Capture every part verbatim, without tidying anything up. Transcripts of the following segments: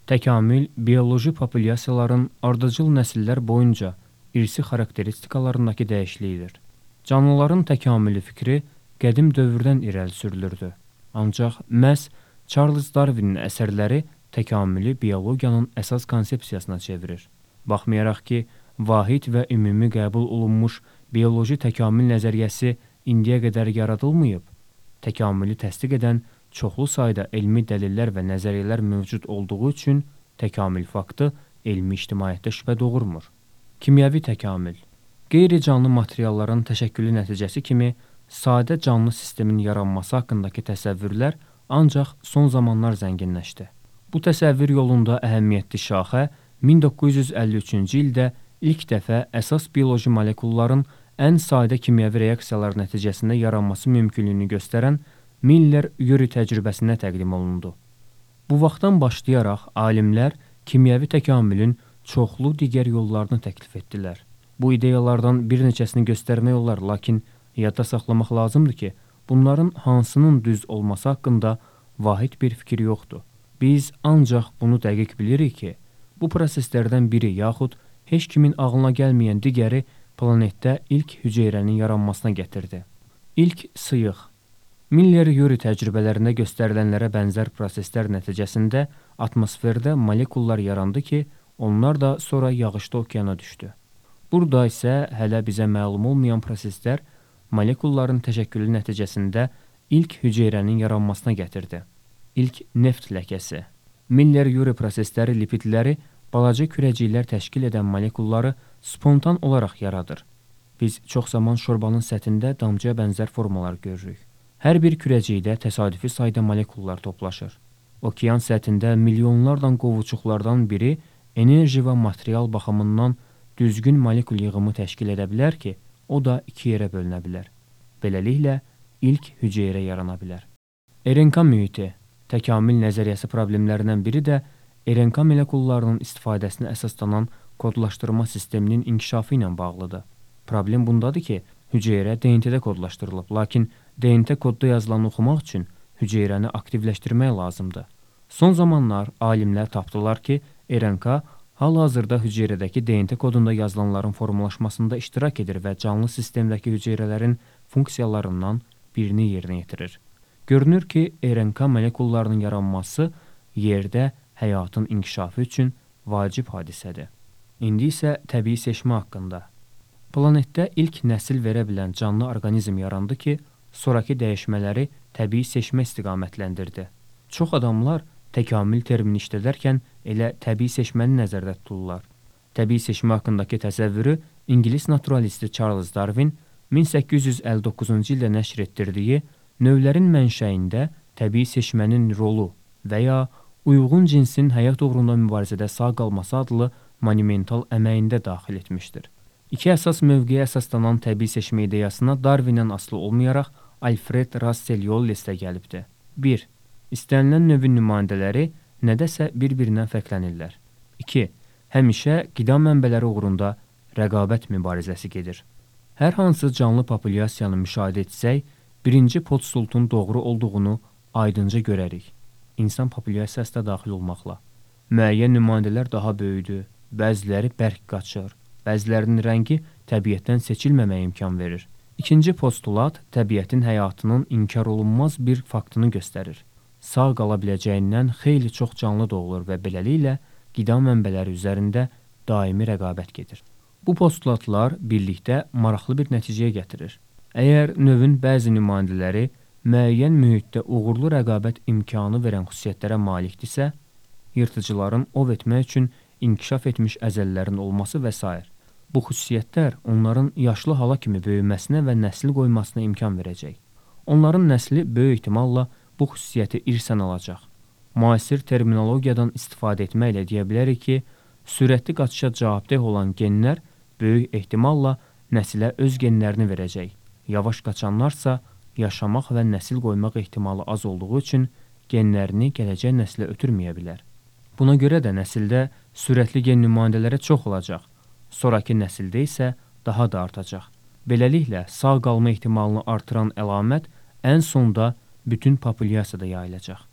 Təkamül, bioloji populyasiyaların ardıcıl nəsillər boyunca irsi xarakteristikalarındakı dəyişikliyidir. Canlıların təkamülü fikri qədim dövrdən irəli sürülürdü. Ancaq məhz Charles Darwinin əsərləri təkamülü biologiyanın əsas konsepsiyasına çevirir. Baxmayaraq ki, vahid və ümumi qəbul olunmuş bioloji təkamül nəzəriyyəsi indiyə qədər yaradılmayıb, təkamülü təsdiq edən çoxlu sayda elmi dəlillər və nəzəriyyələr mövcud olduğu üçün təkamül faktı elmi ictimaiyyətdə şübhə doğurmur. Kimyəvi təkamül qeyri-canlı materialların təşəkkülü nəticəsi kimi sadə canlı sistemin yaranması haqqındakı təsəvvürlər ancaq son zamanlar zənginləşdi. Bu təsəvvür yolunda əhəmiyyətli şaxə min doqquz yüz əlli üçüncü ildə ilk dəfə əsas bioloji molekulların ən sadə kimyəvi reaksiyalar nəticəsində yaranması mümkünlüyünü göstərən Miller-Urey təcrübəsinə təqdim olundu. Bu vaxtdan başlayaraq alimlər kimyəvi təkamülün çoxlu digər yollarını təklif etdilər. Bu ideyalardan bir neçəsini göstərmək olar, lakin yadda saxlamaq lazımdır ki, bunların hansının düz olması haqqında vahid bir fikir yoxdur. Biz ancaq bunu dəqiq bilirik ki, bu proseslərdən biri yaxud heç kimin ağlına gəlməyən digəri planetdə ilk hüceyrənin yaranmasına gətirdi. İlk sıyıq. Miller-Urey təcrübələrində göstərilənlərə bənzər proseslər nəticəsində atmosferdə molekullar yarandı ki, onlar da sonra yağışda okeana düşdü. Burada isə hələ bizə məlum olmayan proseslər molekulların təşəkkülü nəticəsində ilk hüceyrənin yaranmasına gətirdi. İlk neft ləkəsi. Miller-Urey prosesləri lipidləri, balaca kürəciklər təşkil edən molekulları spontan olaraq yaradır. Biz çox zaman şorbanın səthində damcıya bənzər formalar görürük. Hər bir kürəcikdə təsadüfi sayda molekullar toplaşır. Okean səthində milyonlardan qovuçuqlardan biri enerji və material baxımından düzgün molekul yığımı təşkil edə bilər ki, o da iki yerə bölünə bilər. Beləliklə, ilk hüceyrə yarana bilər. R N K mühiti. Təkamül nəzəriyyəsi problemlərindən biri də R N K molekullarının istifadəsinə əsaslanan kodlaşdırma sisteminin inkişafı ilə bağlıdır. Problem bundadır ki, hüceyrə D N T-də kodlaşdırılıb, lakin D N T kodda yazılanı oxumaq üçün hüceyrəni aktivləşdirmək lazımdır. Son zamanlar alimlər tapdılar ki, R N K hal-hazırda hüceyrədəki D N T kodunda yazılanların formalaşmasında iştirak edir və canlı sistemdəki hüceyrələrin funksiyalarından birini yerinə yetirir. Görünür ki, R N K molekullarının yaranması yerdə həyatın inkişafı üçün vacib hadisədir. İndi isə təbii seçmə haqqında. Planetdə ilk nəsil verə bilən canlı orqanizm yarandı ki, sonraki dəyişmələri təbii seçmə istiqamətləndirdi. Çox adamlar təkamül termini işlədərkən elə təbii seçməni nəzərdə tuturlar. Təbii seçmə haqqındakı təsəvvürü İngilis naturalisti Charles Darwin min səkkiz yüz əlli doqquzuncu ildə nəşr etdirdiyi Növlərin mənşəyində təbii seçmənin rolu və ya uyğun cinsin həyat uğrunda mübarizədə sağ qalması adlı monumental əməyində daxil etmişdir. İki əsas mövqeyə əsaslanan təbii seçmə ideyasına Darwindən asılı olmayaraq Alfred Russel Wallace də gəlibdir. bir. İstənilən növün nümayəndələri nədəsə bir-birindən fərqlənirlər. iki. Həmişə qida mənbələri uğrunda rəqabət mübarizəsi gedir. Hər hansı canlı populyasiyanı müşahidə etsək, birinci podsultun doğru olduğunu aydınca görərik. İnsan populyasiyası da daxil olmaqla. Müəyyən nümayəndələr daha böyüdür, bəziləri bərk qaçır, bəzilərinin rəngi təbiətdən seçilməməyə imkan verir. İkinci postulat təbiətin həyatının inkar olunmaz bir faktını göstərir. Sağ qala biləcəyindən xeyli çox canlı doğulur və beləliklə qida mənbələri üzərində daimi rəqabət gedir. Bu postulatlar birlikdə maraqlı bir nəticəyə gətirir. Əgər növün bəzi nümayəndələri müəyyən mühitdə uğurlu rəqabət imkanı verən xüsusiyyətlərə malikdirsə, yırtıcıların ov etmək üçün inkişaf etmiş əzəllərin olması və s. Bu xüsusiyyətlər onların yaşlı hala kimi böyüməsinə və nəsil qoymasına imkan verəcək. Onların nəsli böyük ehtimalla bu xüsusiyyəti irsən alacaq. Müasir terminologiyadan istifadə etməklə deyə bilərik ki, sürətli qaçışa cavabdeh olan genlər böyük ehtimalla nəsilə öz genlərini verəcək. Yavaş qaçanlarsa yaşamaq və nəsil qoymaq ehtimalı az olduğu üçün genlərini gələcək nəslə ötürməyə bilər. Buna görə də nəsildə sürətli gen nümayəndələri çox olacaq, sonraki nəsildə isə daha da artacaq. Beləliklə, sağ qalma ehtimalını artıran əlamət ən sonda bütün populyasiyada yayılacaq.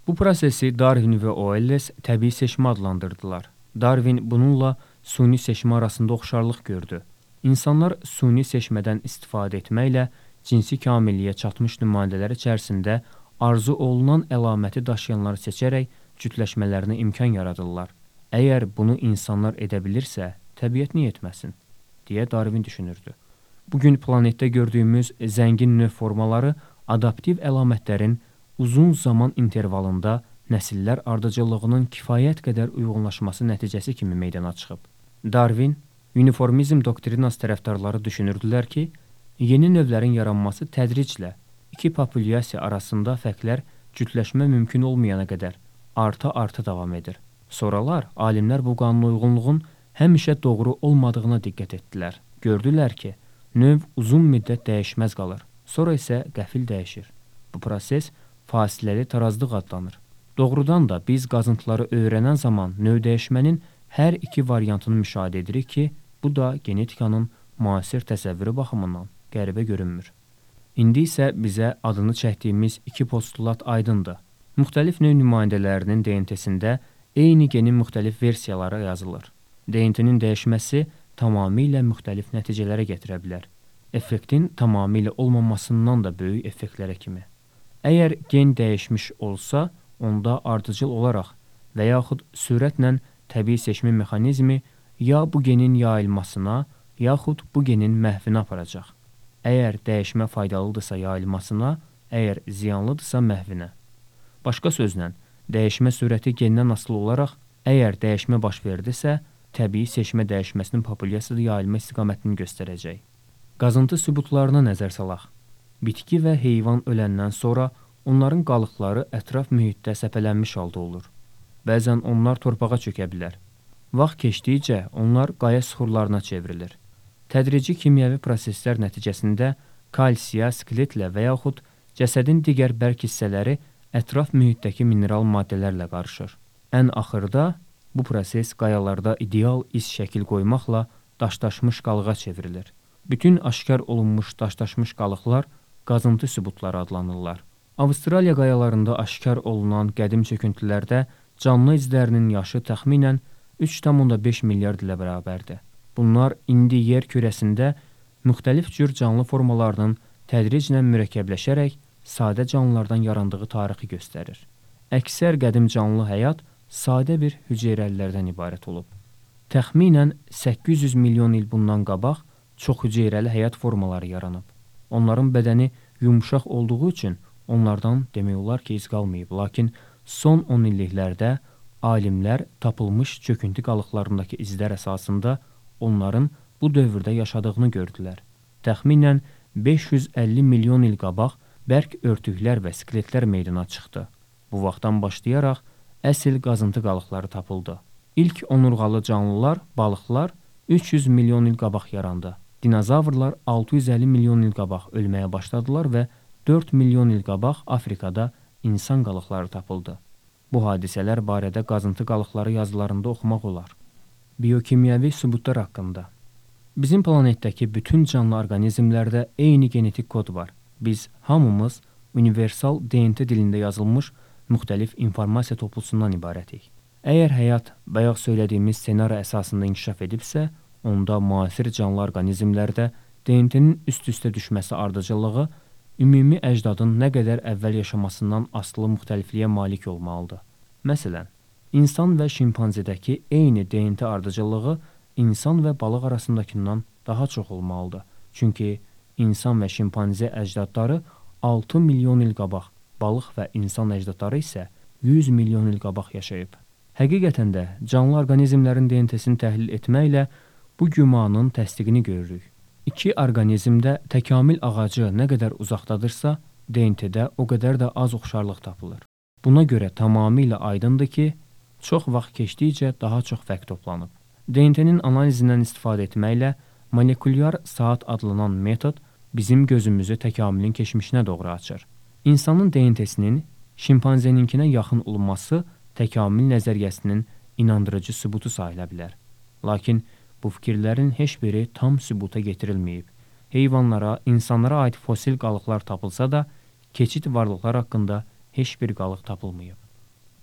Bu prosesi Darwin və Wallace təbii seçmə adlandırdılar. Darwin bununla suni seçmə arasında oxşarlıq gördü. İnsanlar suni seçmədən istifadə etməklə cinsi kamilliyə çatmış nümayəndələr içərisində arzu olunan əlaməti daşıyanları seçərək cütləşmələrinə imkan yaradırlar. Əgər bunu insanlar edə bilirsə, təbiət niyə etməsin, deyə Darwin düşünürdü. Bugün planetdə gördüyümüz zəngin növ formaları adaptiv əlamətlərin uzun zaman intervalında nəsillər ardıcıllığının kifayət qədər uyğunlaşması nəticəsi kimi meydana çıxıb. Darwin, uniformizm doktrinası tərəfdarları düşünürdülər ki, yeni növlərin yaranması tədriclə iki populyasiya arasında fərqlər cütləşmə mümkün olmayana qədər arta-arta davam edir. Sonralar alimlər bu qanuna uyğunluğun həmişə doğru olmadığına diqqət etdilər. Gördülər ki, növ uzun müddət dəyişməz qalır, sonra isə qəfil dəyişir. Bu proses fasiləli tarazlıq adlanır. Doğrudan da biz qazıntıları öyrənən zaman növ dəyişmənin hər iki variantını müşahidə edirik ki, bu da genetikanın müasir təsəvvürü baxımından qəribə görünmür. İndi isə bizə adını çəkdiyimiz iki postulat aydındır. Müxtəlif növ nümayəndələrinin D N T-sində eyni genin müxtəlif versiyaları yazılır. D N T-nin dəyişməsi tamamilə müxtəlif nəticələrə gətirə bilər. Effektin tamamilə olmamasından da böyük effektlərə kimi. Əgər gen dəyişmiş olsa, onda ardıcıl olaraq və yaxud sürətlə təbii seçmə mexanizmi ya bu genin yayılmasına, yaxud bu genin məhvinə aparacaq. Əgər dəyişmə faydalıdırsa yayılmasına, əgər ziyanlıdırsa məhvinə. Başqa sözlə, dəyişmə sürəti gendən asılı olaraq, əgər dəyişmə baş verdisə, təbii seçmə dəyişməsinin populyasiyada yayılma istiqamətini göstərəcək. Qazıntı sübutlarına nəzər salaq. Bitki və heyvan öləndən sonra onların qalıqları ətraf mühitdə səpələnmiş halda olur. Bəzən onlar torpağa çökə bilər. Vaxt keçdikcə onlar qaya süxurlarına çevrilir. Tədrici kimyəvi proseslər nəticəsində kalsiya, skeletlə və yaxud cəsədin digər bərk hissələri ətraf mühitdəki mineral maddələrlə qarışır. Ən axırda bu proses qayalarda ideal iz şəkil qoymaqla daşdaşmış qalığa çevrilir. Bütün aşkar olunmuş daşdaşmış qalıqlar qazıntı sübutları adlanırlar. Avstraliya qayalarında aşkar olunan qədim çöküntülərdə canlı izlərinin yaşı təxminən üç tam beş milyard ilə bərabərdir. Bunlar indi yer kürəsində müxtəlif cür canlı formalarının tədriclə mürəkkəbləşərək sadə canlılardan yarandığı tarixi göstərir. Əksər qədim canlı həyat sadə bir hüceyrəlilərdən ibarət olub. Təxminən səkkiz yüz milyon il bundan qabaq çox hüceyrəli həyat formaları yaranıb. Onların bədəni yumuşaq olduğu üçün onlardan demək olar ki, iz qalmayıb. Lakin son on illiklərdə alimlər tapılmış çöküntü qalıqlarındakı izlər əsasında onların bu dövrdə yaşadığını gördülər. Təxminən beş yüz əlli milyon il qabaq bərk örtüklər və skeletlər meydana çıxdı. Bu vaxtdan başlayaraq əsl qazıntı qalıqları tapıldı. İlk onurğalı canlılar, balıqlar üç yüz milyon il qabaq yarandı. Dinozavrlar altı yüz əlli milyon il qabaq ölməyə başladılar və dörd milyon il qabaq Afrikada insan qalıqları tapıldı. Bu hadisələr barədə qazıntı qalıqları yazılarında oxumaq olar. Biokimyəvi sübutlar haqqında. Bizim planetdəki bütün canlı orqanizmlərdə eyni genetik kod var. Biz hamımız universal D N T dilində yazılmış müxtəlif informasiya toplusundan ibarətik. Əgər həyat bayaq söylədiyimiz ssenari əsasında inkişaf edibsə, onda müasir canlı orqanizmlərdə D N T-nin üst-üstə düşməsi ardıcıllığı ümumi əcdadın nə qədər əvvəl yaşamasından asılı müxtəlifliyə malik olmalıdır. Məsələn, insan və şimpanzedəki eyni D N T ardıcıllığı insan və balıq arasındakından daha çox olmalıdır. Çünki insan və şimpanze əcdadları altı milyon il qabaq, balıq və insan əcdadları isə yüz milyon il qabaq yaşayıb. Həqiqətən də canlı orqanizmlərin D N T-sini təhlil etməklə bu gümanın təsdiqini görürük. İki orqanizmdə təkamül ağacı nə qədər uzaqdadırsa, D N T-də o qədər də az oxşarlıq tapılır. Buna görə tamamilə aydındır ki, çox vaxt keçdikcə daha çox fərq toplanıb. D N T-nin analizindən istifadə etməklə molekulyar saat adlanan metod bizim gözümüzü təkamülün keçmişinə doğru açır. İnsanın D N T-sinin şimpanzeninkinə yaxın olması təkamül nəzəriyyəsinin inandırıcı sübutu sayıla bilər. Lakin bu fikirlərin heç biri tam sübuta getirilməyib. Heyvanlara, insanlara aid fosil qalıqlar tapılsa da, keçid varlıqlar haqqında heç bir qalıq tapılmayıb.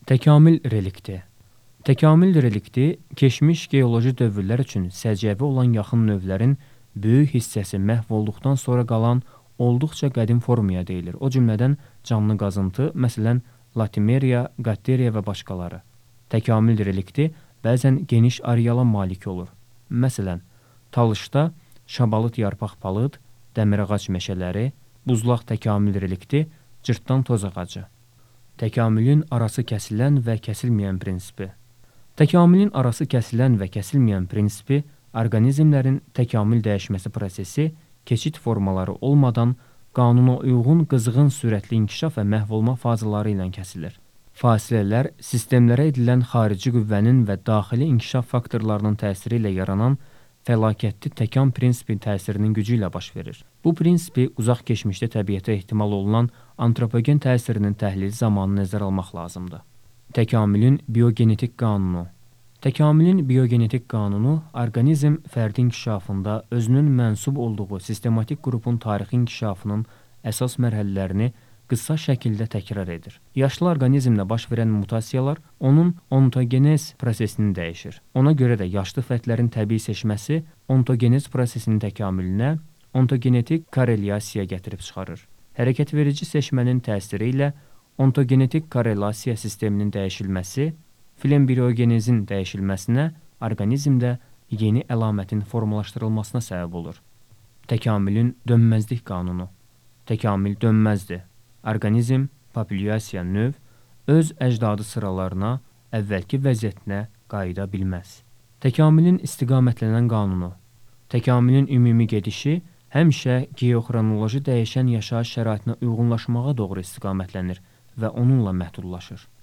Təkamül relikti. Təkamül relikti keçmiş geoloji dövrlər üçün səciyyəvi olan yaxın növlərin böyük hissəsi məhv olduqdan sonra qalan olduqca qədim formaya deyilir. O cümlədən canlı qazıntı, məsələn, Latimeriya, Qatteriya və başqaları. Təkamül relikti bəzən geniş areala malik olur. Məsələn, Talışda şabalıd yarpaq palıd, dəmirağac meşələri, buzlaq təkamül relikti, cırtdan toz ağacı. Təkamülün arası kəsilən və kəsilməyən prinsipi. Təkamülün arası kəsilən və kəsilməyən prinsipi orqanizmlərin təkamül dəyişməsi prosesi keçid formaları olmadan qanuna uyğun qızğın sürətli inkişaf və məhv olma fazaları ilə kəsilir. Fasilələr sistemlərə edilən xarici qüvvənin və daxili inkişaf faktorlarının təsiri ilə yaranan fəlakətli təkam prinsipi təsirinin gücü ilə baş verir. Bu prinsipi uzaq keçmişdə təbiətə ehtimal olunan antropogen təsirinin təhlili zamanı nəzərə almaq lazımdır. Təkamülün biogenetik qanunu. Təkamülün biogenetik qanunu orqanizm fərdi inkişafında özünün mənsub olduğu sistematik qrupun tarixi inkişafının əsas mərhələlərini qısa şəkildə təkrar edir. Yaşlı orqanizmdə baş verən mutasiyalar onun ontogenez prosesini dəyişir. Ona görə də yaşlı fərdlərin təbii seçməsi ontogenez prosesinin təkamülünə ontogenetik korrelyasiya gətirib çıxarır. Hərəkət verici seçmənin təsiri ilə ontogenetik korrelyasiya sisteminin dəyişilməsi flembriogenezin dəyişilməsinə, orqanizmdə yeni əlamətin formalaşdırılmasına səbəb olur. Təkamülün dönməzlik qanunu. Təkamül dönməzdir. Orqanizm, populyasiya növ öz əcdadı sıralarına, əvvəlki vəziyyətinə qayıda bilməz. Təkamülün istiqamətlənən qanunu. Təkamülün ümumi gedişi həmişə geoxronoloji dəyişən yaşayış şəraitinə uyğunlaşmağa doğru istiqamətlənir və onunla məhdudlaşır.